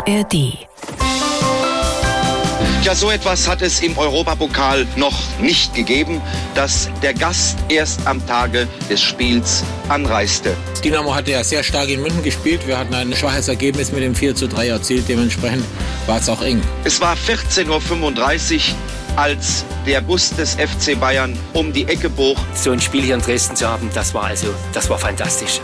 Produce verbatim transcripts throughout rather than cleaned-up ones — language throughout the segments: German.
A R D. Ja, so etwas hat es im Europapokal noch nicht gegeben, dass der Gast erst am Tage des Spiels anreiste. Dynamo hatte ja sehr stark in München gespielt. Wir hatten ein schwaches Ergebnis mit dem vier zu drei erzielt. Dementsprechend war es auch eng. Es war vierzehn Uhr fünfunddreißig, als der Bus des F C Bayern um die Ecke bog. So ein Spiel hier in Dresden zu haben, das war also, das war fantastisch.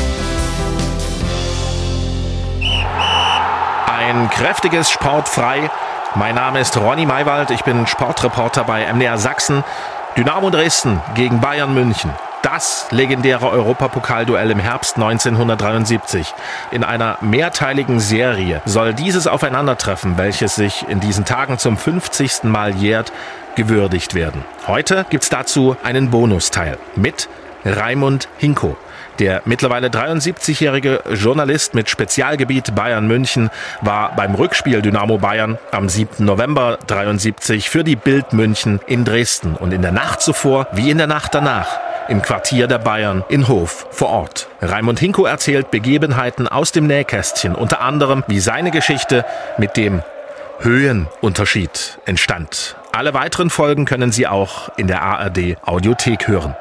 Ein kräftiges Sportfrei. Mein Name ist Ronny Maywald, ich bin Sportreporter bei M D R Sachsen. Dynamo Dresden gegen Bayern München. Das legendäre Europapokalduell im Herbst neunzehnhundertdreiundsiebzig. In einer mehrteiligen Serie soll dieses Aufeinandertreffen, welches sich in diesen Tagen zum fünfzigsten Mal jährt, gewürdigt werden. Heute gibt's dazu einen Bonusteil mit Raimund Hinko. Der mittlerweile dreiundsiebzigjährige Journalist mit Spezialgebiet Bayern München war beim Rückspiel Dynamo Bayern am siebten November dreiundsiebzig für die Bild München in Dresden und in der Nacht zuvor wie in der Nacht danach im Quartier der Bayern in Hof vor Ort. Raimund Hinko erzählt Begebenheiten aus dem Nähkästchen, unter anderem wie seine Geschichte mit dem Höhenunterschied entstand. Alle weiteren Folgen können Sie auch in der A R D Audiothek hören.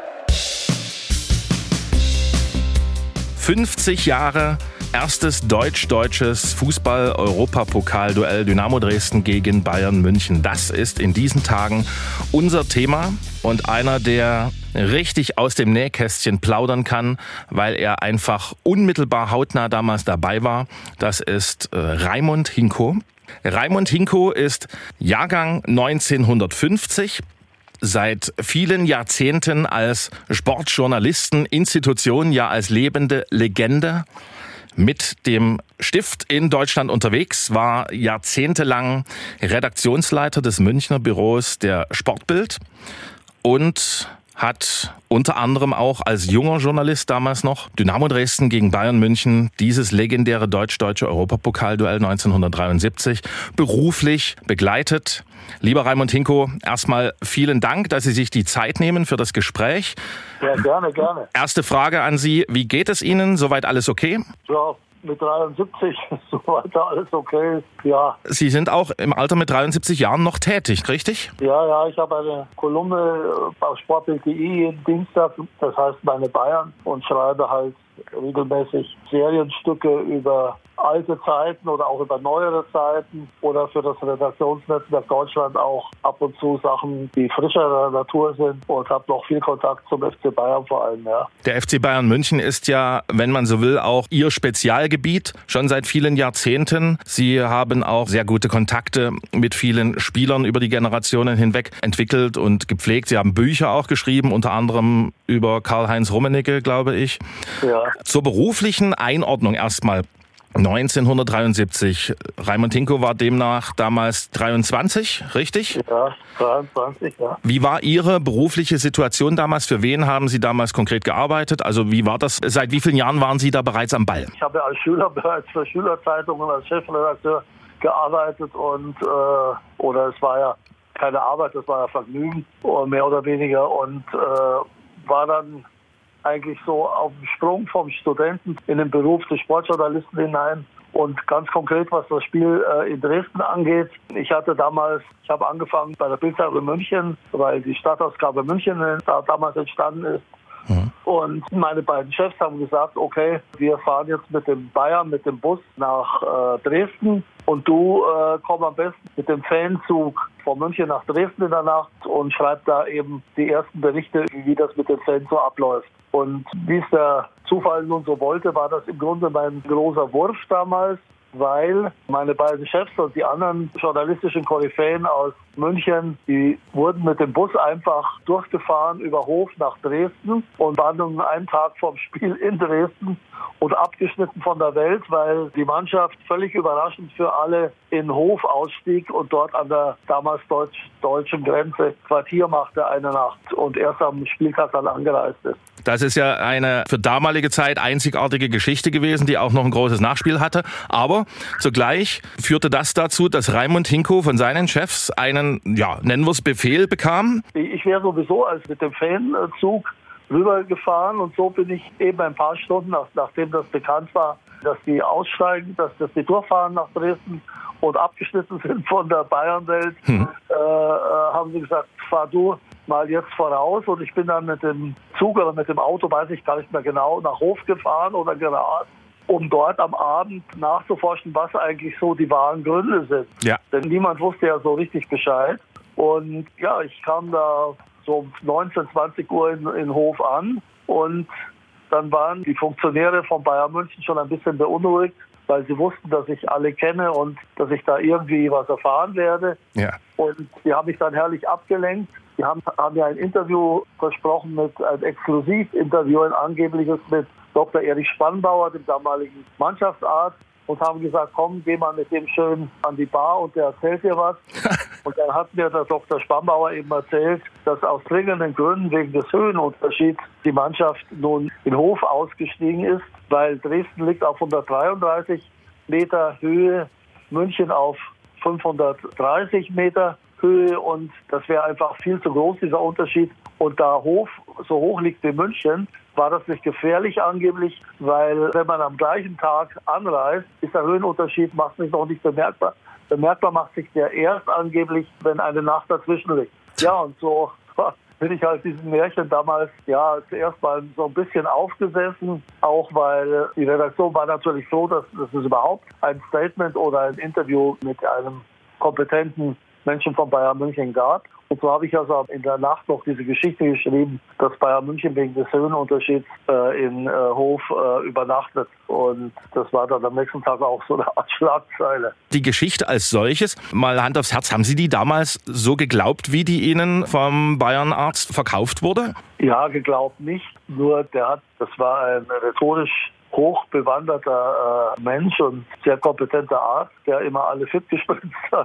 fünfzig Jahre, erstes deutsch-deutsches Fußball-Europapokal-Duell Dynamo Dresden gegen Bayern München. Das ist in diesen Tagen unser Thema und einer, der richtig aus dem Nähkästchen plaudern kann, weil er einfach unmittelbar hautnah damals dabei war. Das ist äh, Raimund Hinko. Raimund Hinko ist Jahrgang neunzehnhundertfünfzig. Seit vielen Jahrzehnten als Sportjournalisten, Institution, ja als lebende Legende mit dem Stift in Deutschland unterwegs, war jahrzehntelang Redaktionsleiter des Münchner Büros der Sportbild und hat unter anderem auch als junger Journalist damals noch Dynamo Dresden gegen Bayern München, dieses legendäre deutsch-deutsche Europapokalduell neunzehnhundertdreiundsiebzig, beruflich begleitet. Lieber Raimund Hinko, erstmal vielen Dank, dass Sie sich die Zeit nehmen für das Gespräch. Ja, gerne, gerne. Erste Frage an Sie, wie geht es Ihnen? Soweit alles okay? Ja, mit dreiundsiebzig, soweit alles okay ist, ja. Sie sind auch im Alter mit dreiundsiebzig Jahren noch tätig, richtig? Ja, ja, ich habe eine Kolumne auf sportbild punkt de jeden Dienstag, das heißt meine Bayern, und schreibe halt regelmäßig Serienstücke über alte Zeiten oder auch über neuere Zeiten oder für das Redaktionsnetzwerk Deutschland auch ab und zu Sachen, die frischer Natur sind, und habe noch viel Kontakt zum F C Bayern vor allem, ja. Der F C Bayern München ist ja, wenn man so will, auch Ihr Spezialgebiet schon seit vielen Jahrzehnten. Sie haben auch sehr gute Kontakte mit vielen Spielern über die Generationen hinweg entwickelt und gepflegt. Sie haben Bücher auch geschrieben, unter anderem über Karl-Heinz Rummenigge, glaube ich. Ja. Zur beruflichen Einordnung erstmal. neunzehnhundertdreiundsiebzig. Raimund Hinko war demnach damals dreiundzwanzig, richtig? Ja, dreiundzwanzig, ja. Wie war Ihre berufliche Situation damals? Für wen haben Sie damals konkret gearbeitet? Also wie war das? Seit wie vielen Jahren waren Sie da bereits am Ball? Ich habe als Schüler bereits für Schülerzeitungen als Chefredakteur gearbeitet und äh, oder es war ja keine Arbeit, das war ja Vergnügen, mehr oder weniger, und äh, war dann eigentlich so auf dem Sprung vom Studenten in den Beruf des Sportjournalisten hinein. Und ganz konkret, was das Spiel äh, in Dresden angeht, ich hatte damals, ich habe angefangen bei der Bildzeitung München, weil die Stadtausgabe München da damals entstanden ist. Mhm. Und meine beiden Chefs haben gesagt, okay, wir fahren jetzt mit dem Bayern, mit dem Bus nach äh, Dresden, und du äh, komm am besten mit dem Fanzug von München nach Dresden in der Nacht und schreib da eben die ersten Berichte, wie das mit den Fans so abläuft. Und wie es der Zufall nun so wollte, war das im Grunde mein großer Wurf damals, weil meine beiden Chefs und die anderen journalistischen Koryphäen aus München, die wurden mit dem Bus einfach durchgefahren über Hof nach Dresden und waren nun einen Tag vorm Spiel in Dresden und abgeschnitten von der Welt, weil die Mannschaft völlig überraschend für alle in Hof ausstieg und dort an der damals deutsch-deutschen Grenze Quartier machte eine Nacht und erst am Spieltag dann angereist ist. Das ist ja eine für damalige Zeit einzigartige Geschichte gewesen, die auch noch ein großes Nachspiel hatte. Aber zugleich führte das dazu, dass Raimund Hinko von seinen Chefs einen, ja, nennen wir es Befehl bekam. Ich wäre sowieso als mit dem Fanzug rübergefahren und so bin ich eben ein paar Stunden, nach, nachdem das bekannt war, dass die aussteigen, dass, dass die durchfahren nach Dresden und abgeschnitten sind von der Bayernwelt, hm. äh, haben sie gesagt, fahr du mal jetzt voraus. Und ich bin dann mit dem Zug oder mit dem Auto, weiß ich gar nicht mehr genau, nach Hof gefahren oder gerast, um dort am Abend nachzuforschen, was eigentlich so die wahren Gründe sind. Ja. Denn niemand wusste ja so richtig Bescheid. Und ja, ich kam da so um neunzehn, zwanzig Uhr in, in Hof an und dann waren die Funktionäre von Bayern München schon ein bisschen beunruhigt, weil sie wussten, dass ich alle kenne und dass ich da irgendwie was erfahren werde. Ja. Und die haben mich dann herrlich abgelenkt. Die haben, haben mir ein Interview versprochen, mit ein Exklusivinterview, ein angebliches mit Doktor Erich Spannbauer, dem damaligen Mannschaftsarzt, und haben gesagt, komm, geh mal mit dem schön an die Bar und der erzählt dir was. Und dann hat mir der Doktor Spannbauer eben erzählt, dass aus dringenden Gründen wegen des Höhenunterschieds die Mannschaft nun in Hof ausgestiegen ist, weil Dresden liegt auf hundertdreiunddreißig Meter Höhe, München auf fünfhundertdreißig Meter Höhe, und das wäre einfach viel zu groß, dieser Unterschied. Und da Hof so hoch liegt wie München, war das nicht gefährlich angeblich, weil wenn man am gleichen Tag anreist, ist der Höhenunterschied macht sich noch nicht bemerkbar. Bemerkbar macht sich der erst angeblich, wenn eine Nacht dazwischen liegt. Ja, und so bin ich halt diesem Märchen damals ja zuerst mal so ein bisschen aufgesessen, auch weil die Redaktion war natürlich froh, dass, dass es überhaupt ein Statement oder ein Interview mit einem kompetenten Menschen von Bayern München gab. Und so habe ich also in der Nacht noch diese Geschichte geschrieben, dass Bayern München wegen des Höhenunterschieds äh, in äh, Hof äh, übernachtet. Und das war dann am nächsten Tag auch so eine Art Schlagzeile. Die Geschichte als solches, mal Hand aufs Herz, haben Sie die damals so geglaubt, wie die Ihnen vom Bayernarzt verkauft wurde? Ja, geglaubt nicht. Nur der hat, das war ein rhetorisch hochbewanderter äh, Mensch und sehr kompetenter Arzt, der immer alle fit gespritzt hat.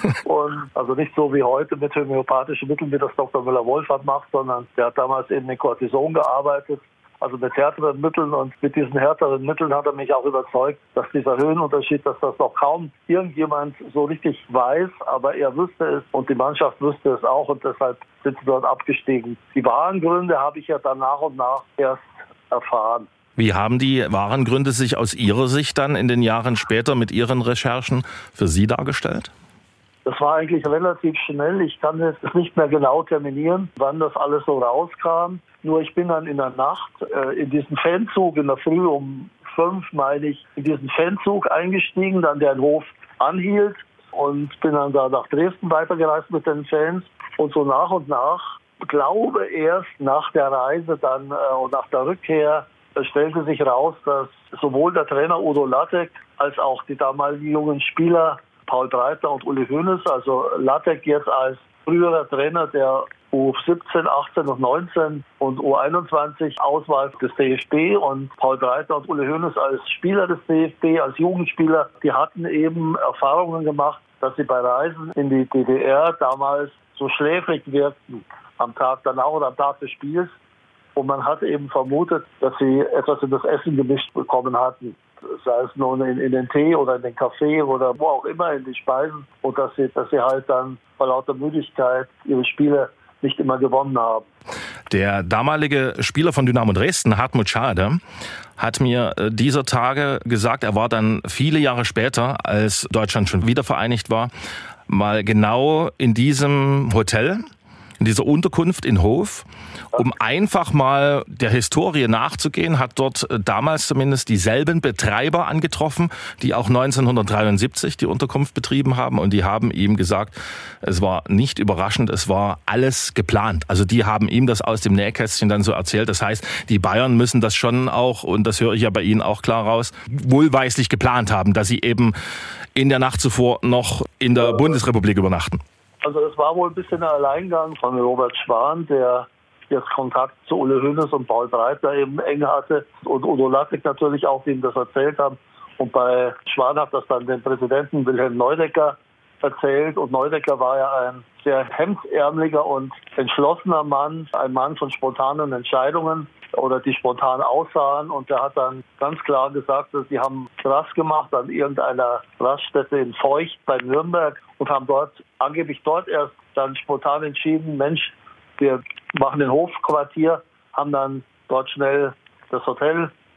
Und also nicht so wie heute mit homöopathischen Mitteln, wie das Doktor Müller-Wohlfahrt macht, sondern der hat damals eben mit Cortison gearbeitet, also mit härteren Mitteln, und mit diesen härteren Mitteln hat er mich auch überzeugt, dass dieser Höhenunterschied, dass das noch kaum irgendjemand so richtig weiß, aber er wüsste es und die Mannschaft wüsste es auch, und deshalb sind sie dort abgestiegen. Die wahren Gründe habe ich ja dann nach und nach erst erfahren. Wie haben die wahren Gründe sich aus Ihrer Sicht dann in den Jahren später mit Ihren Recherchen für Sie dargestellt? Das war eigentlich relativ schnell. Ich kann es nicht mehr genau terminieren, wann das alles so rauskam. Nur ich bin dann in der Nacht äh, in diesen Fanzug, in der Früh um fünf, meine ich, in diesen Fanzug eingestiegen, dann der in Hof anhielt, und bin dann da nach Dresden weitergereist mit den Fans. Und so nach und nach, glaube erst nach der Reise dann äh, und nach der Rückkehr, es stellte sich raus, dass sowohl der Trainer Udo Lattek als auch die damaligen jungen Spieler Paul Breitner und Uli Hoeneß, also Lattek jetzt als früherer Trainer der U siebzehn, achtzehn und neunzehn und U einundzwanzig Auswahl des D F B, und Paul Breitner und Uli Hoeneß als Spieler des D F B, als Jugendspieler, die hatten eben Erfahrungen gemacht, dass sie bei Reisen in die D D R damals so schläfrig wirkten am Tag danach oder am Tag des Spiels. Und man hat eben vermutet, dass sie etwas in das Essen gemischt bekommen hatten. Sei es nun in, in den Tee oder in den Kaffee oder wo auch immer, in die Speisen. Und dass sie, dass sie halt dann vor lauter Müdigkeit ihre Spiele nicht immer gewonnen haben. Der damalige Spieler von Dynamo Dresden, Hartmut Schade, hat mir dieser Tage gesagt, er war dann viele Jahre später, als Deutschland schon wieder vereinigt war, mal genau in diesem Hotel, in dieser Unterkunft in Hof, um einfach mal der Historie nachzugehen, hat dort damals zumindest dieselben Betreiber angetroffen, die auch neunzehnhundertdreiundsiebzig die Unterkunft betrieben haben, und die haben ihm gesagt, es war nicht überraschend, es war alles geplant. Also die haben ihm das aus dem Nähkästchen dann so erzählt. Das heißt, die Bayern müssen das schon auch, und das höre ich ja bei Ihnen auch klar raus, wohlweislich geplant haben, dass sie eben in der Nacht zuvor noch in der Bundesrepublik übernachten. Also es war wohl ein bisschen ein Alleingang von Robert Schwan, der jetzt Kontakt zu Uli Hoeneß und Paul Breitner eben eng hatte, und Udo Lattek natürlich auch, die ihm das erzählt haben. Und bei Schwan hat das dann dem Präsidenten Wilhelm Neudecker erzählt, und Neudecker war ja ein sehr hemdsärmeliger und entschlossener Mann, ein Mann von spontanen Entscheidungen oder die spontan aussahen, und der hat dann ganz klar gesagt, dass sie haben Rast gemacht an irgendeiner Raststätte in Feucht bei Nürnberg und haben dort, angeblich dort erst dann spontan entschieden, Mensch, wir machen den Hofquartier, haben dann dort schnell das Hotel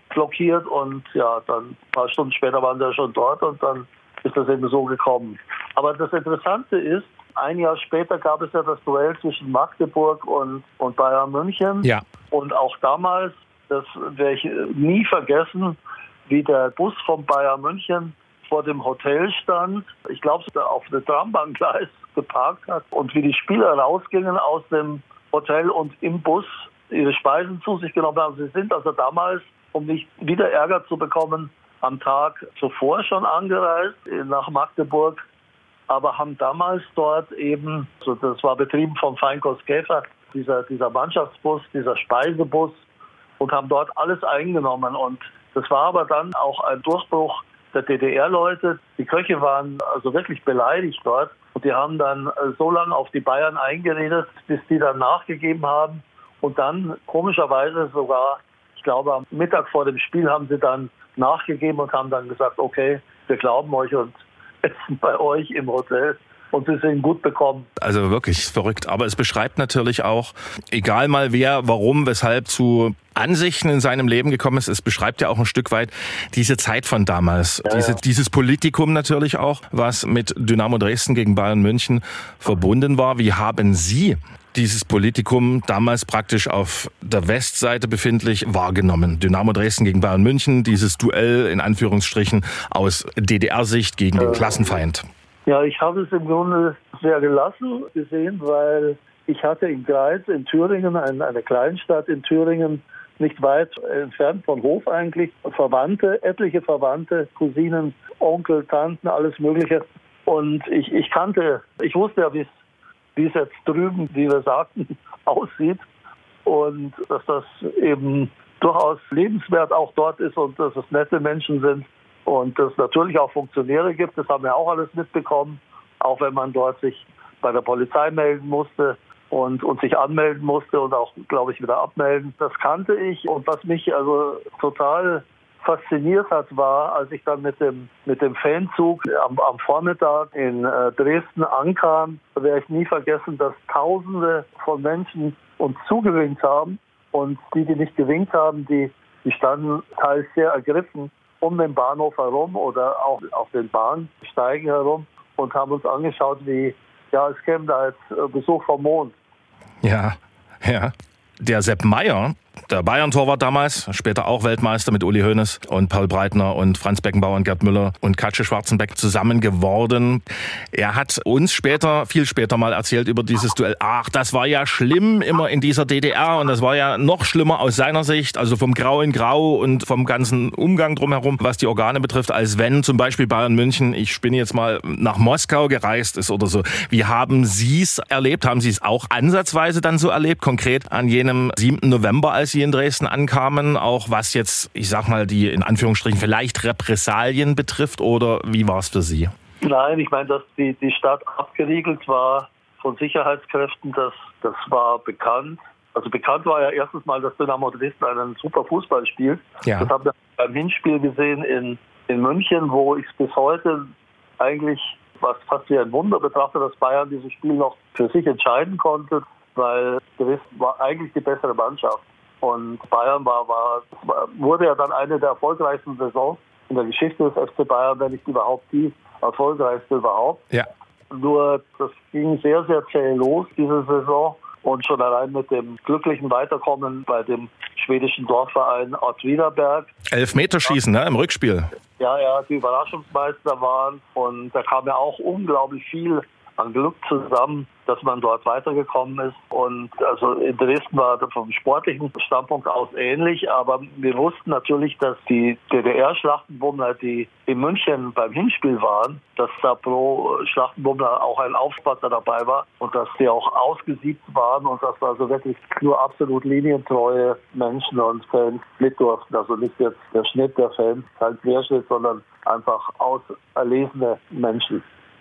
blockiert und ja, dann ein paar Stunden später waren wir schon dort und dann ist das eben so gekommen. Aber das Interessante ist, ein Jahr später gab es ja das Duell zwischen Magdeburg und, und Bayern München. Ja. Und auch damals, das werde ich nie vergessen, wie der Bus von Bayern München vor dem Hotel stand. Ich glaube, auf einem Trambahngleis geparkt hat und wie die Spieler rausgingen aus dem Hotel und im Bus ihre Speisen zu sich genommen haben. Sie sind also damals, um nicht wieder Ärger zu bekommen, am Tag zuvor schon angereist nach Magdeburg, aber haben damals dort eben, also das war betrieben vom Feinkost Käfer, dieser, dieser Mannschaftsbus, dieser Speisebus, und haben dort alles eingenommen. Und das war aber dann auch ein Durchbruch der D D R-Leute. Die Köche waren also wirklich beleidigt dort und die haben dann so lange auf die Bayern eingeredet, bis die dann nachgegeben haben. Und dann komischerweise sogar, ich glaube am Mittag vor dem Spiel haben sie dann nachgegeben und haben dann gesagt, okay, wir glauben euch und essen bei euch im Hotel. Und sie sind gut bekommen. Also wirklich verrückt. Aber es beschreibt natürlich auch, egal mal wer, warum, weshalb zu Ansichten in seinem Leben gekommen ist, es beschreibt ja auch ein Stück weit diese Zeit von damals. Ja, diese, ja. Dieses Politikum natürlich auch, was mit Dynamo Dresden gegen Bayern München verbunden war. Wie haben Sie dieses Politikum damals praktisch auf der Westseite befindlich wahrgenommen? Dynamo Dresden gegen Bayern München, dieses Duell in Anführungsstrichen aus D D R-Sicht gegen den Klassenfeind. Ja, ich habe es im Grunde sehr gelassen gesehen, weil ich hatte in Greiz in Thüringen, eine Kleinstadt in Thüringen, nicht weit entfernt von Hof eigentlich, Verwandte, etliche Verwandte, Cousinen, Onkel, Tanten, alles Mögliche. Und ich, ich kannte, ich wusste ja, wie es wie es jetzt drüben, wie wir sagten, aussieht. Und dass das eben durchaus lebenswert auch dort ist und dass es nette Menschen sind. Und dass es natürlich auch Funktionäre gibt, das haben wir auch alles mitbekommen. Auch wenn man dort sich bei der Polizei melden musste und, und sich anmelden musste und auch, glaube ich, wieder abmelden. Das kannte ich. Und was mich also total fasziniert hat, war, als ich dann mit dem mit dem Fanzug am, am Vormittag in äh, Dresden ankam, werde ich nie vergessen, dass Tausende von Menschen uns zugewinkt haben und die, die nicht gewinkt haben, die, die standen teils sehr ergriffen um den Bahnhof herum oder auch auf den Bahnsteigen herum und haben uns angeschaut, wie, ja, es käme da jetzt Besuch vom Mond. Ja, ja. Der Sepp Maier, der Bayern-Torwart damals, später auch Weltmeister mit Uli Hoeneß und Paul Breitner und Franz Beckenbauer und Gerd Müller und Katsche Schwarzenbeck zusammen geworden. Er hat uns später, viel später mal erzählt über dieses Duell. Ach, das war ja schlimm immer in dieser D D R und das war ja noch schlimmer aus seiner Sicht, also vom Grau in Grau und vom ganzen Umgang drumherum, was die Organe betrifft, als wenn zum Beispiel Bayern München, ich spinne jetzt mal, nach Moskau gereist ist oder so. Wie haben Sie es erlebt? Haben Sie es auch ansatzweise dann so erlebt, konkret an jenem siebten November, als Sie in Dresden ankamen, auch was jetzt, ich sag mal, die in Anführungsstrichen vielleicht Repressalien betrifft, oder wie war es für Sie? Nein, ich meine, dass die, die Stadt abgeriegelt war von Sicherheitskräften, das, das war bekannt. Also bekannt war ja erstens mal, dass Dynamo Dresden einen super Fußball spielt. Ja. Das haben wir beim Hinspiel gesehen in, in München, wo ich es bis heute eigentlich was fast wie ein Wunder betrachte, dass Bayern dieses Spiel noch für sich entscheiden konnte, weil Dresden war eigentlich die bessere Mannschaft. Und Bayern war, war, wurde ja dann eine der erfolgreichsten Saisons in der Geschichte des F C Bayern, wenn nicht überhaupt die erfolgreichste überhaupt. Ja. Nur das ging sehr, sehr zäh los, diese Saison. Und schon allein mit dem glücklichen Weiterkommen bei dem schwedischen Dorfverein Åtvidaberg. Elfmeterschießen, ne, im Rückspiel. Ja, ja, die Überraschungsmeister waren. Und da kam ja auch unglaublich viel an Glück zusammen, dass man dort weitergekommen ist. Und also in Dresden war das vom sportlichen Standpunkt aus ähnlich, aber wir wussten natürlich, dass die D D R-Schlachtenbummler, die in München beim Hinspiel waren, dass da pro Schlachtenbummler auch ein Aufpasser dabei war und dass die auch ausgesiebt waren und dass also wirklich nur absolut linientreue Menschen und Fans mit durften. Also nicht jetzt der Schnitt der Fans, kein Querschnitt, sondern einfach auserlesene Menschen.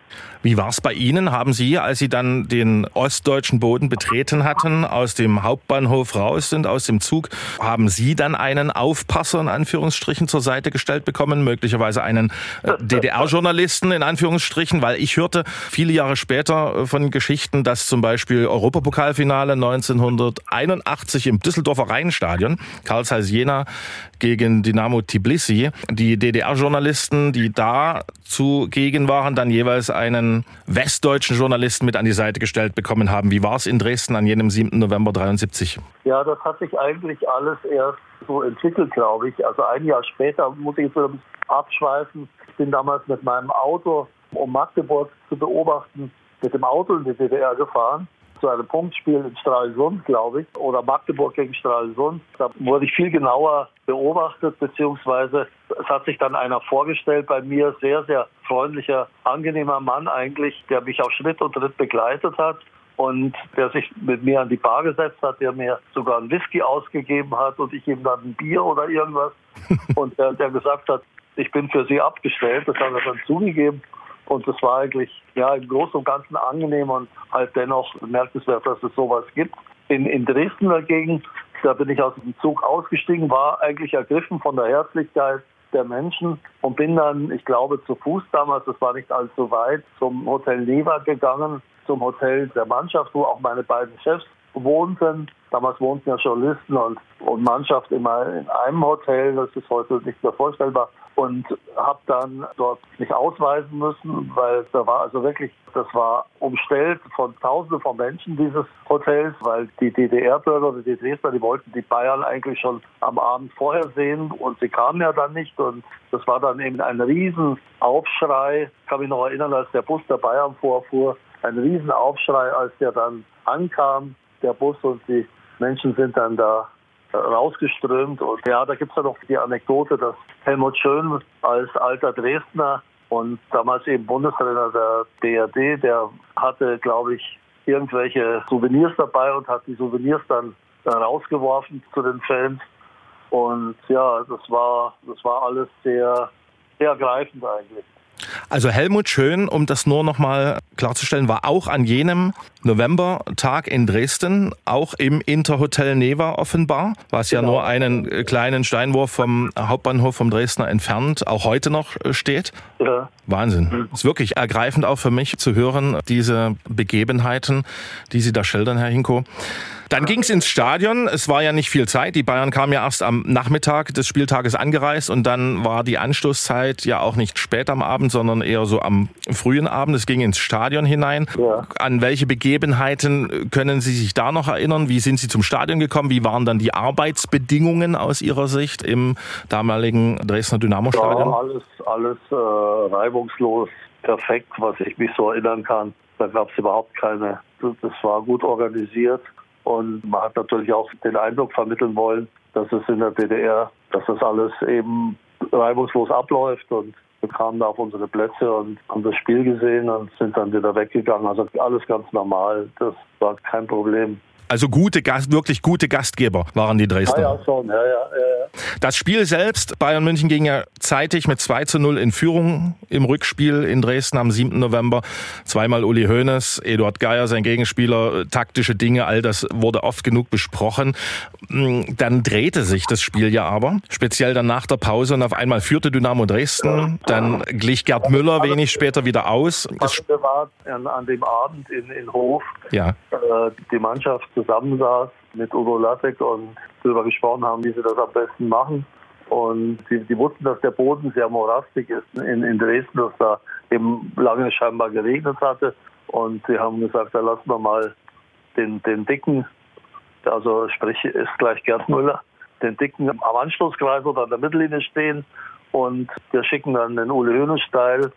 Wie war es bei Ihnen? Haben Sie, als Sie dann den ostdeutschen Boden betreten hatten, aus dem Hauptbahnhof raus sind, aus dem Zug, haben Sie dann einen Aufpasser in Anführungsstrichen zur Seite gestellt bekommen, möglicherweise einen äh, D D R-Journalisten in Anführungsstrichen? Weil ich hörte viele Jahre später von Geschichten, dass zum Beispiel Europapokalfinale neunzehnhunderteinundachtzig im Düsseldorfer Rheinstadion, Carl Zeiss Jena gegen Dynamo Tbilisi, die D D R-Journalisten, die da zugegen waren, dann jeweils einen westdeutschen Journalisten mit an die Seite gestellt bekommen haben. Wie war es in Dresden an jenem siebten November dreiundsiebzig? Ja, das hat sich eigentlich alles erst so entwickelt, glaube ich. Also ein Jahr später, muss ich jetzt wieder ein bisschen abschweifen, ich bin damals mit meinem Auto, um Magdeburg zu beobachten, mit dem Auto in die D D R gefahren, zu einem Punktspiel in Stralsund, glaube ich, oder Magdeburg gegen Stralsund. Da wurde ich viel genauer beobachtet, beziehungsweise es hat sich dann einer vorgestellt bei mir, sehr, sehr freundlicher, angenehmer Mann eigentlich, der mich auf Schritt und Tritt begleitet hat und der sich mit mir an die Bar gesetzt hat, der mir sogar einen Whisky ausgegeben hat und ich ihm dann ein Bier oder irgendwas und der, der gesagt hat, ich bin für Sie abgestellt, das hat er dann zugegeben. Und das war eigentlich ja im Großen und Ganzen angenehm und halt dennoch bemerkenswert, dass es sowas gibt. In, in Dresden dagegen, da bin ich aus dem Zug ausgestiegen, war eigentlich ergriffen von der Herzlichkeit der Menschen und bin dann, ich glaube, zu Fuß damals, das war nicht allzu weit, zum Hotel Neva gegangen, zum Hotel der Mannschaft, wo auch meine beiden Chefs wohnten. Damals wohnten ja Journalisten und, und Mannschaft immer in einem Hotel, das ist heute nicht mehr vorstellbar. Und habe dann dort mich ausweisen müssen, weil da war also wirklich, das war umstellt von Tausenden von Menschen, dieses Hotels, weil die D D R-Bürger oder die Dresdner, die wollten die Bayern eigentlich schon am Abend vorher sehen und sie kamen ja dann nicht und das war dann eben ein Riesenaufschrei. Ich kann mich noch erinnern, als der Bus der Bayern vorfuhr, ein Riesenaufschrei, als der dann ankam, der Bus, und die Menschen sind dann da rausgeströmt. Und ja, da gibt es ja noch die Anekdote, dass Helmut Schön als alter Dresdner und damals eben Bundestrainer der B R D, der hatte, glaube ich, irgendwelche Souvenirs dabei und hat die Souvenirs dann rausgeworfen zu den Fans. Und ja, das war, das war alles sehr, sehr ergreifend eigentlich. Also Helmut Schön, um das nur noch mal klarzustellen, war auch an jenem Novembertag in Dresden, auch im Interhotel Neva offenbar, was genau ja nur einen kleinen Steinwurf vom Hauptbahnhof vom Dresdner entfernt auch heute noch steht. Ja. Wahnsinn. Es ist wirklich ergreifend auch für mich zu hören, diese Begebenheiten, die Sie da schildern, Herr Hinko. Dann ging es ins Stadion. Es war ja nicht viel Zeit. Die Bayern kamen ja erst am Nachmittag des Spieltages angereist und dann war die Anstoßzeit ja auch nicht spät am Abend, sondern eher so am frühen Abend. Es ging ins Stadion hinein. Ja. An welche Begebenheiten können Sie sich da noch erinnern? Wie sind Sie zum Stadion gekommen? Wie waren dann die Arbeitsbedingungen aus Ihrer Sicht im damaligen Dresdner Dynamo-Stadion? Ja, alles, alles äh, reibungslos, perfekt, was ich mich so erinnern kann. Da gab es überhaupt keine, das war gut organisiert. Und man hat natürlich auch den Eindruck vermitteln wollen, dass es in der D D R, dass das alles eben reibungslos abläuft. Und wir kamen da auf unsere Plätze und haben das Spiel gesehen und sind dann wieder weggegangen. Also alles ganz normal, das war kein Problem. Also gute Gast, wirklich gute Gastgeber waren die Dresdner. Ja, ja, schon. Ja, ja, ja. Das Spiel selbst, Bayern München ging ja zeitig mit zwei zu null in Führung im Rückspiel in Dresden am siebten November. Zweimal Uli Hoeneß, Eduard Geier, sein Gegenspieler, taktische Dinge, all das wurde oft genug besprochen. Dann drehte sich das Spiel ja aber, speziell dann nach der Pause, und auf einmal führte Dynamo Dresden. Dann glich Gerd Müller wenig später wieder aus. Wir waren an, an dem Abend in, in Hof, ja. äh, die Mannschaft zusammensaß mit Udo Lattek und darüber gesprochen haben, wie sie das am besten machen. Und die, die wussten, dass der Boden sehr morastig ist in, in Dresden, dass da eben lange scheinbar geregnet hatte. Und sie haben gesagt, da lassen wir mal den, den Dicken, also sprich ist gleich Gerd Müller, den Dicken am Anstoßkreis oder an der Mittellinie stehen. Und wir schicken dann den Uli Hoeneß steil.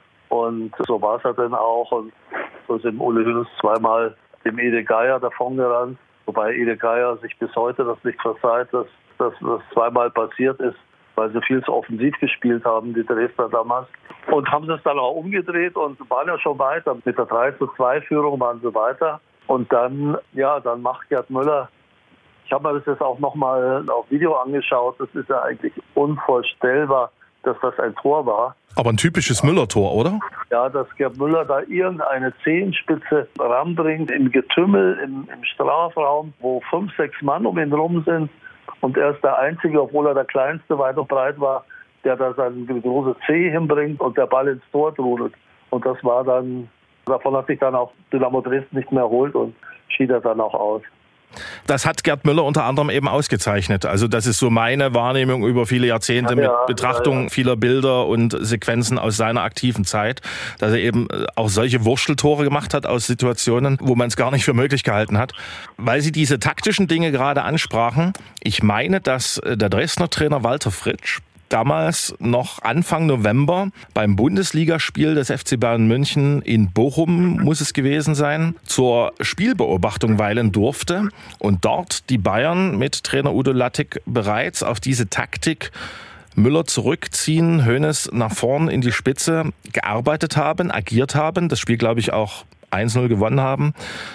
Und so war es ja dann auch. Und so sind Uli Hoeneß zweimal dem Ede Geier davongerannt, wobei Ede Geier sich bis heute das nicht verzeiht, dass das zweimal passiert ist, weil sie viel zu offensiv gespielt haben, die Dresdner damals. Und haben es dann auch umgedreht und waren ja schon weiter. Mit der drei zu zwei Führung waren sie weiter. Und dann, ja, dann macht Gerd Müller, ich habe mir das jetzt auch nochmal auf Video angeschaut, das ist ja eigentlich unvorstellbar, dass das ein Tor war. Aber ein typisches Müller-Tor, oder? Ja, dass Gerd Müller da irgendeine Zehenspitze ranbringt im Getümmel, im, im Strafraum, wo fünf, sechs Mann um ihn rum sind. Und er ist der Einzige, obwohl er der Kleinste, weit und breit war, der da seine große Zehe hinbringt und der Ball ins Tor trudelt. Und das war dann, davon hat sich dann auch Dynamo Dresden nicht mehr erholt und schied er dann auch aus. Das hat Gerd Müller unter anderem eben ausgezeichnet. Also das ist so meine Wahrnehmung über viele Jahrzehnte ja, mit Betrachtung ja, ja. vieler Bilder und Sequenzen aus seiner aktiven Zeit, dass er eben auch solche Wursteltore gemacht hat aus Situationen, wo man es gar nicht für möglich gehalten hat. Weil Sie diese taktischen Dinge gerade ansprachen, ich meine, dass der Dresdner Trainer Walter Fritsch damals noch Anfang November beim Bundesligaspiel des F C Bayern München in Bochum, muss es gewesen sein, zur Spielbeobachtung weilen durfte und dort die Bayern mit Trainer Udo Lattek bereits auf diese Taktik Müller zurückziehen, Hoeneß nach vorn in die Spitze gearbeitet haben, agiert haben, das Spiel glaube ich auch eins null gewonnen haben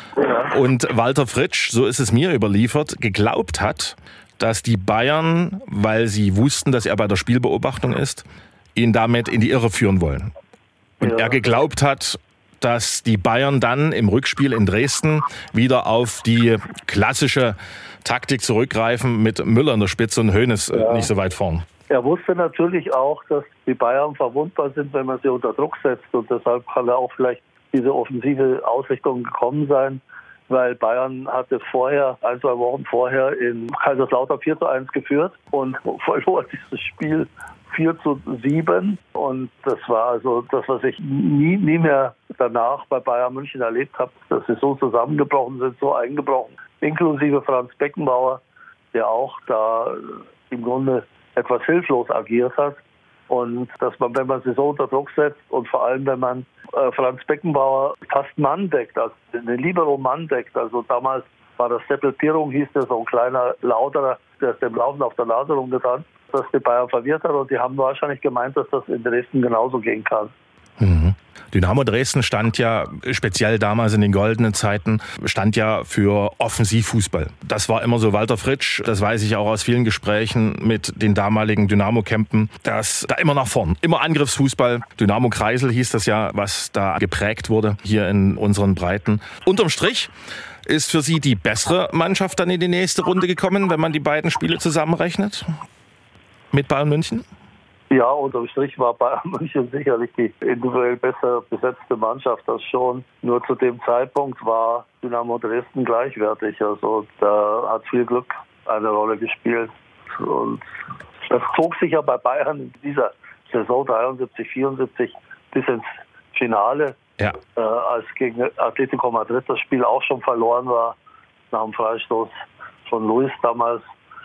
und Walter Fritsch, so ist es mir überliefert, geglaubt hat, dass die Bayern, weil sie wussten, dass er bei der Spielbeobachtung ist, ihn damit in die Irre führen wollen. Und ja. er geglaubt hat, dass die Bayern dann im Rückspiel in Dresden wieder auf die klassische Taktik zurückgreifen mit Müller in der Spitze und Hoeneß ja. nicht so weit vorn. Er wusste natürlich auch, dass die Bayern verwundbar sind, wenn man sie unter Druck setzt. Und deshalb kann er auch vielleicht diese offensive Ausrichtung gekommen sein. Weil Bayern hatte vorher, ein, zwei Wochen vorher in Kaiserslautern vier zu eins geführt und verlor dieses Spiel vier zu sieben. Und das war also das, was ich nie, nie mehr danach bei Bayern München erlebt habe, dass sie so zusammengebrochen sind, so eingebrochen. Inklusive Franz Beckenbauer, der auch da im Grunde etwas hilflos agiert hat. Und dass man, wenn man sie so unter Druck setzt und vor allem, wenn man äh, Franz Beckenbauer fast Mann deckt, also den Libero Mann deckt, also damals war das Seppel Pirung, hieß der, so ein kleiner Lauterer, der ist dem Laufen auf der Nase rumgetan, dass die Bayern verwirrt hat und die haben wahrscheinlich gemeint, dass das in Dresden genauso gehen kann. Mhm. Dynamo Dresden stand ja, speziell damals in den goldenen Zeiten, stand ja für Offensivfußball. Das war immer so Walter Fritsch, das weiß ich auch aus vielen Gesprächen mit den damaligen Dynamo-Campen, dass da immer nach vorn, immer Angriffsfußball. Dynamo Kreisel hieß das ja, was da geprägt wurde hier in unseren Breiten. Unterm Strich ist für Sie die bessere Mannschaft dann in die nächste Runde gekommen, wenn man die beiden Spiele zusammenrechnet mit Bayern München? Ja, unterm Strich war Bayern München sicherlich die individuell besser besetzte Mannschaft, das schon. Nur zu dem Zeitpunkt war Dynamo Dresden gleichwertig. Also da hat viel Glück eine Rolle gespielt. Und das zog sich ja bei Bayern in dieser Saison dreiundsiebzig, vierundsiebzig bis ins Finale. Ja. Äh, als gegen Atletico Madrid das Spiel auch schon verloren war, nach dem Freistoß von Luis damals.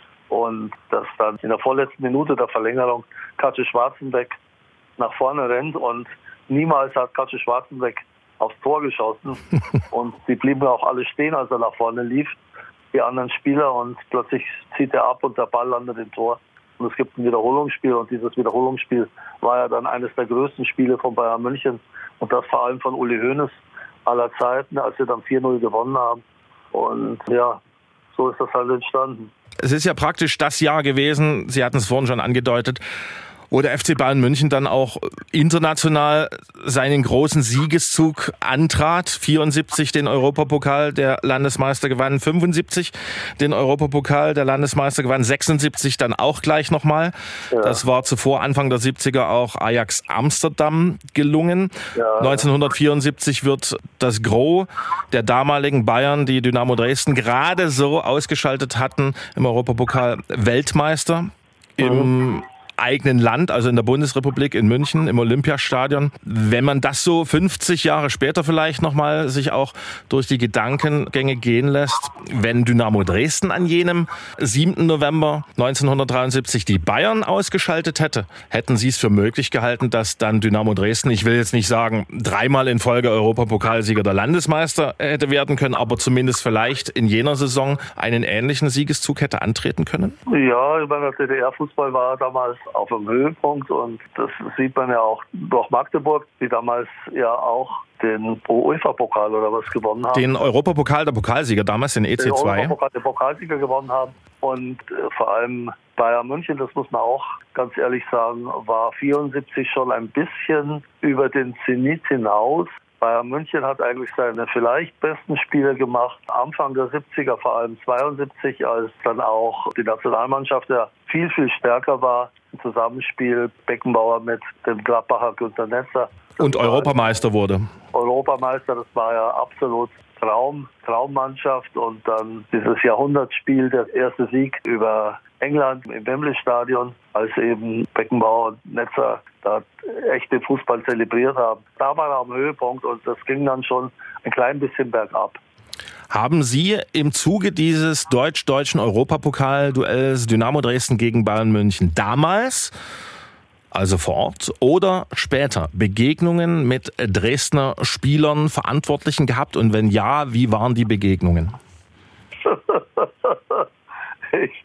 Und dass dann in der vorletzten Minute der Verlängerung Katze Schwarzenbeck nach vorne rennt und niemals hat Katze Schwarzenbeck aufs Tor geschossen. Und die blieben auch alle stehen, als er nach vorne lief, die anderen Spieler, und plötzlich zieht er ab und der Ball landet im Tor. Und es gibt ein Wiederholungsspiel und dieses Wiederholungsspiel war ja dann eines der größten Spiele von Bayern München und das vor allem von Uli Hoeneß aller Zeiten, als sie dann vier null gewonnen haben. Und ja, so ist das halt entstanden. Es ist ja praktisch das Jahr gewesen, Sie hatten es vorhin schon angedeutet, wo der F C Bayern München dann auch international seinen großen Siegeszug antrat. vierundsiebzig den Europapokal der Landesmeister gewann, fünfundsiebzig den Europapokal der Landesmeister gewann, sechsundsiebzig dann auch gleich nochmal. Ja. Das war zuvor Anfang der siebziger auch Ajax Amsterdam gelungen. Ja. neunzehnhundertvierundsiebzig wird das Gros der damaligen Bayern, die Dynamo Dresden gerade so ausgeschaltet hatten, im Europapokal Weltmeister. Im mhm. eigenen Land, also in der Bundesrepublik in München, im Olympiastadion. Wenn man das so fünfzig Jahre später vielleicht nochmal sich auch durch die Gedankengänge gehen lässt, wenn Dynamo Dresden an jenem siebten November neunzehnhundertdreiundsiebzig die Bayern ausgeschaltet hätte, hätten Sie es für möglich gehalten, dass dann Dynamo Dresden, ich will jetzt nicht sagen, dreimal in Folge Europapokalsieger der Landesmeister hätte werden können, aber zumindest vielleicht in jener Saison einen ähnlichen Siegeszug hätte antreten können? Ja, ich meine, der D D R-Fußball war damals auf dem Höhepunkt und das sieht man ja auch durch Magdeburg, die damals ja auch den UEFA-Pokal oder was gewonnen haben. Den Europapokal der Pokalsieger damals, den E C zwei. Den Europapokal der Pokalsieger gewonnen haben und äh, vor allem Bayern München, das muss man auch ganz ehrlich sagen, war vierundsiebzig schon ein bisschen über den Zenit hinaus. Bayern München hat eigentlich seine vielleicht besten Spiele gemacht. Anfang der siebziger, vor allem zweiundsiebzig, als dann auch die Nationalmannschaft ja viel, viel stärker war. Im Zusammenspiel Beckenbauer mit dem Gladbacher Günter Netzer. Und Europameister wurde. Europameister, das war ja absolut Traum, Traummannschaft. Und dann dieses Jahrhundertspiel, der erste Sieg über England im Wembley-Stadion, als eben Beckenbauer und Netzer da echt den Fußball zelebriert haben. Da war er am Höhepunkt und das ging dann schon ein klein bisschen bergab. Haben Sie im Zuge dieses deutsch-deutschen Europapokal-Duells Dynamo Dresden gegen Bayern München damals, also vor Ort, oder später Begegnungen mit Dresdner Spielern, Verantwortlichen gehabt? Und wenn ja, wie waren die Begegnungen? Ich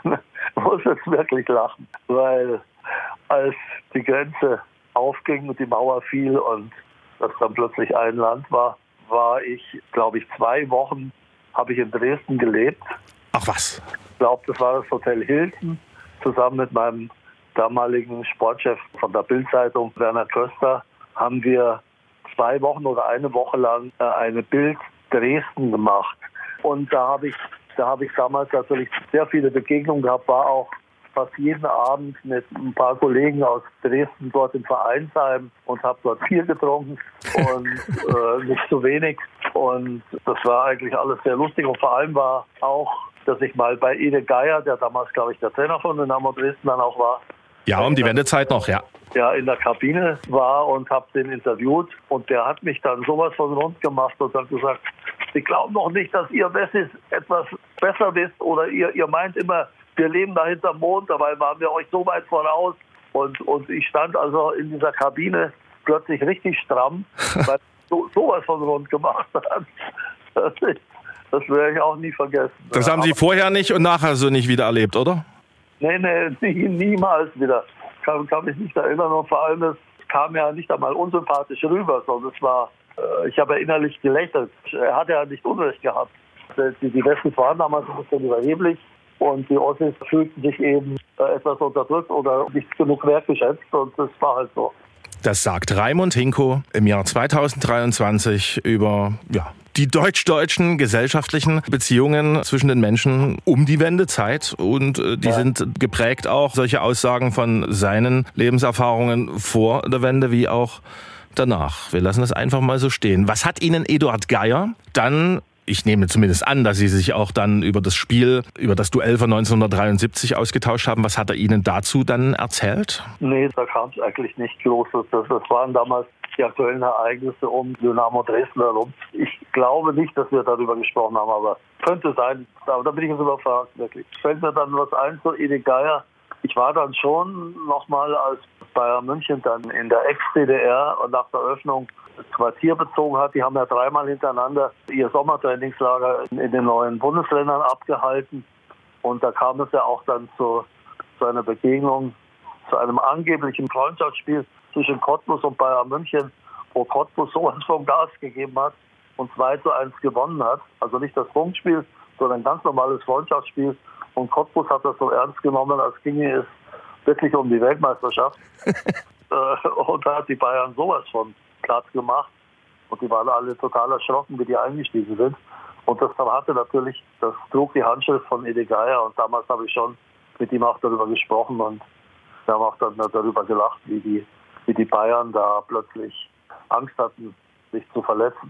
muss jetzt wirklich lachen, weil als die Grenze aufging und die Mauer fiel und das dann plötzlich ein Land war, war ich, glaube ich, zwei Wochen habe ich in Dresden gelebt. Ach was? Ich glaube, das war das Hotel Hilton, zusammen mit meinem damaligen Sportchef von der Bild-Zeitung, Werner Köster, haben wir zwei Wochen oder eine Woche lang äh, eine Bild Dresden gemacht. Und da habe ich, da habe ich damals natürlich sehr viele Begegnungen gehabt, war auch fast jeden Abend mit ein paar Kollegen aus Dresden dort im Vereinsheim und habe dort Bier getrunken und äh, nicht zu wenig. Und das war eigentlich alles sehr lustig. Und vor allem war auch, dass ich mal bei Ede Geier, der damals, glaube ich, der Trainer von Dynamo Dresden dann auch war. Ja, um die Wendezeit noch, ja. Ja, in der Kabine war und habe den interviewt. Und der hat mich dann sowas von rund gemacht und hat gesagt, Sie glauben doch nicht, dass ihr Wessis etwas besser wisst oder ihr, ihr meint immer, wir leben da hinterm Mond, dabei waren wir euch so weit voraus. Und, und ich stand also in dieser Kabine plötzlich richtig stramm, weil so, sowas von rund gemacht hat. Das, das werde ich auch nie vergessen. Das haben Sie vorher nicht und nachher so nicht wieder erlebt, oder? Nee, nee, nie, niemals wieder. Kann, kann mich nicht erinnern. Und vor allem, es kam ja nicht einmal unsympathisch rüber, sondern es war, äh, ich habe ja innerlich gelächelt. Er hat ja nicht Unrecht gehabt. Die, die Westen waren damals ein bisschen überheblich. Und die Ossis fühlten sich eben äh, etwas unterdrückt oder nicht genug wertgeschätzt und das war halt so. Das sagt Raimund Hinko im Jahr zweitausenddreiundzwanzig über ja, die deutsch-deutschen gesellschaftlichen Beziehungen zwischen den Menschen um die Wendezeit. Und äh, die ja. sind geprägt auch, solche Aussagen, von seinen Lebenserfahrungen vor der Wende wie auch danach. Wir lassen das einfach mal so stehen. Was hat Ihnen Eduard Geier dann... Ich nehme zumindest an, dass Sie sich auch dann über das Spiel, über das Duell von neunzehnhundertdreiundsiebzig ausgetauscht haben. Was hat er Ihnen dazu dann erzählt? Nee, da kam es eigentlich nicht groß. Das, das waren damals die aktuellen Ereignisse um Dynamo Dresden herum. Ich glaube nicht, dass wir darüber gesprochen haben, aber könnte sein. Aber da bin ich jetzt überfragt, wirklich. Fällt mir dann was ein zu Ede Geier. Ich war dann schon nochmal, als Bayern München dann in der Ex-D D R und nach der Öffnung das Quartier bezogen hat. Die haben ja dreimal hintereinander ihr Sommertrainingslager in den neuen Bundesländern abgehalten. Und da kam es ja auch dann zu, zu einer Begegnung, zu einem angeblichen Freundschaftsspiel zwischen Cottbus und Bayern München, wo Cottbus sowas vom Gas gegeben hat und zwei zu eins gewonnen hat. Also nicht das Punktspiel, sondern ein ganz normales Freundschaftsspiel. Und Cottbus hat das so ernst genommen, als ginge es wirklich um die Weltmeisterschaft. Und da hat die Bayern sowas von Platz gemacht. Und die waren alle total erschrocken, wie die eingestiegen sind. Und das dann hatte natürlich, das trug die Handschrift von Ede Geier. Und damals habe ich schon mit ihm auch darüber gesprochen. Und wir haben auch dann darüber gelacht, wie die, wie die Bayern da plötzlich Angst hatten, sich zu verletzen.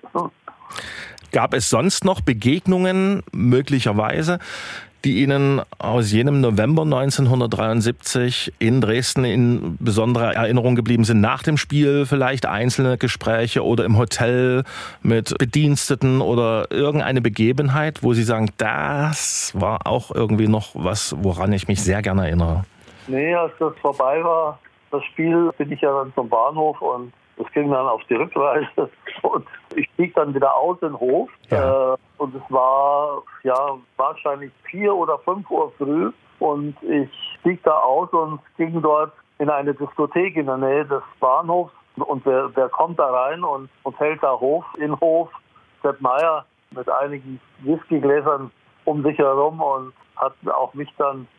Gab es sonst noch Begegnungen, möglicherweise, die Ihnen aus jenem November neunzehnhundertdreiundsiebzig in Dresden in besonderer Erinnerung geblieben sind? Nach dem Spiel vielleicht einzelne Gespräche oder im Hotel mit Bediensteten oder irgendeine Begebenheit, wo Sie sagen, das war auch irgendwie noch was, woran ich mich sehr gerne erinnere? Nee, als das vorbei war, das Spiel, bin ich ja dann zum Bahnhof und das ging dann auf die Rückreise und ich stieg dann wieder aus in den Hof. Ja. Äh, und es war ja wahrscheinlich vier oder fünf Uhr früh und ich stieg da aus und ging dort in eine Diskothek in der Nähe des Bahnhofs. Und wer, wer kommt da rein und, und hält da Hof, in Hof, Sepp Meier mit einigen Whiskygläsern um sich herum und hat auch mich dann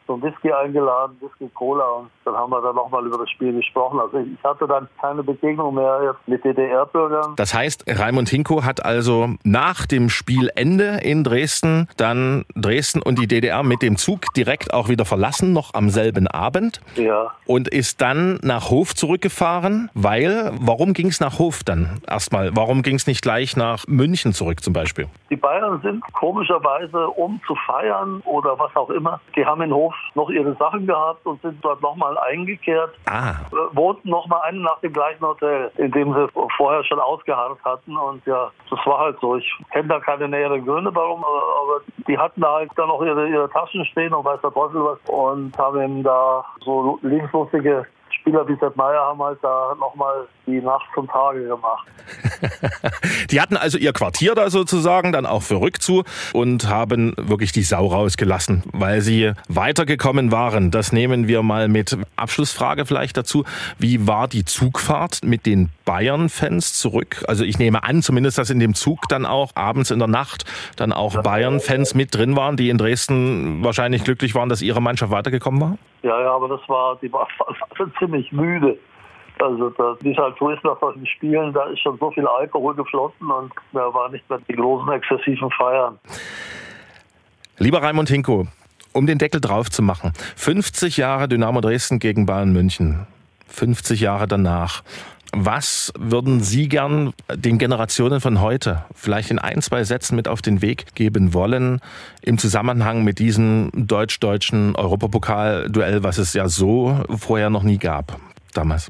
zum Whisky eingeladen, Whisky Cola, und dann haben wir dann nochmal über das Spiel gesprochen. Also ich hatte dann keine Begegnung mehr jetzt mit D D R-Bürgern. Das heißt, Raimund Hinko hat also nach dem Spielende in Dresden dann Dresden und die D D R mit dem Zug direkt auch wieder verlassen, noch am selben Abend. Ja. Und ist dann nach Hof zurückgefahren, weil, warum ging es nach Hof dann erstmal? Warum ging es nicht gleich nach München zurück zum Beispiel? Die Bayern sind komischerweise, um zu feiern oder was auch immer, die haben in Hof noch ihre Sachen gehabt und sind dort nochmal eingekehrt, ah. äh, wohnten nochmal einen nach dem gleichen Hotel, in dem sie vorher schon ausgeharrt hatten, und ja, das war halt so. Ich kenne da keine näheren Gründe, warum, aber die hatten da halt dann noch ihre, ihre Taschen stehen und weiß der Teufel was, und haben eben da so lebenslustige Spieler wie Sepp Meier haben halt da nochmal die Nacht zum Tage gemacht. Die hatten also ihr Quartier da sozusagen dann auch für Rückzu und haben wirklich die Sau rausgelassen, weil sie weitergekommen waren. Das nehmen wir mal mit. Abschlussfrage vielleicht dazu. Wie war die Zugfahrt mit den Bayern-Fans zurück? Also ich nehme an, zumindest, dass in dem Zug dann auch abends in der Nacht dann auch Bayern-Fans mit drin waren, die in Dresden wahrscheinlich glücklich waren, dass ihre Mannschaft weitergekommen war? Ja, ja, aber das war, die war ziemlich müde. Also das, wie es halt so ist nach solchen Spielen, da ist schon so viel Alkohol geflossen und da war nicht mehr die großen exzessiven Feiern. Lieber Raimund Hinko, um den Deckel drauf zu machen, fünfzig Jahre Dynamo Dresden gegen Bayern München, fünfzig Jahre danach. Was würden Sie gern den Generationen von heute vielleicht in ein, zwei Sätzen mit auf den Weg geben wollen im Zusammenhang mit diesem deutsch-deutschen Europapokal-Duell, was es ja so vorher noch nie gab damals?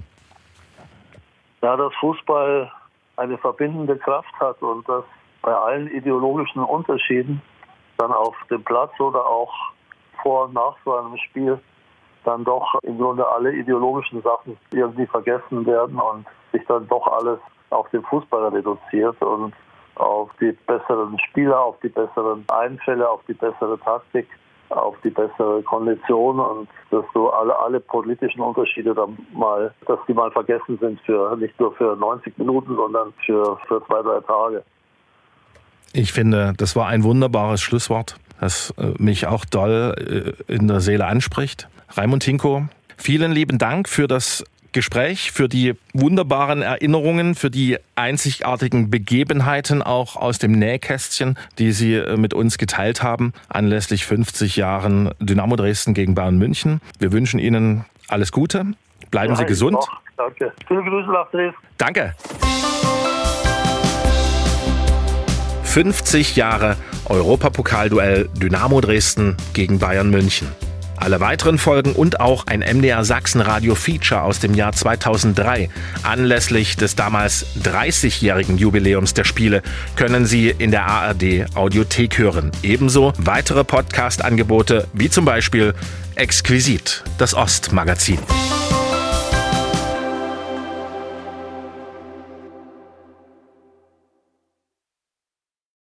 Ja, dass Fußball eine verbindende Kraft hat und dass bei allen ideologischen Unterschieden dann auf dem Platz oder auch vor und nach so einem Spiel dann doch im Grunde alle ideologischen Sachen irgendwie vergessen werden und sich dann doch alles auf den Fußball reduziert und auf die besseren Spieler, auf die besseren Einfälle, auf die bessere Taktik, auf die bessere Kondition, und dass so alle, alle politischen Unterschiede dann mal, dass die mal vergessen sind, für nicht nur für neunzig Minuten, sondern für, für zwei, drei Tage. Ich finde, das war ein wunderbares Schlusswort, das mich auch doll in der Seele anspricht. Raimund Hinko, vielen lieben Dank für das Gespräch, für die wunderbaren Erinnerungen, für die einzigartigen Begebenheiten auch aus dem Nähkästchen, die Sie mit uns geteilt haben, anlässlich fünfzig Jahren Dynamo Dresden gegen Bayern München. Wir wünschen Ihnen alles Gute, bleiben ja, Sie gesund. Auch. Danke. Viele Grüße nach Dresden. Danke. fünfzig Jahre Europapokal-Duell Dynamo Dresden gegen Bayern München. Alle weiteren Folgen und auch ein M D R Sachsen Radio Feature aus dem Jahr zweitausenddrei anlässlich des damals dreißigjährigen Jubiläums der Spiele können Sie in der A R D Audiothek hören. Ebenso weitere Podcast-Angebote wie zum Beispiel Exquisit, das Ostmagazin.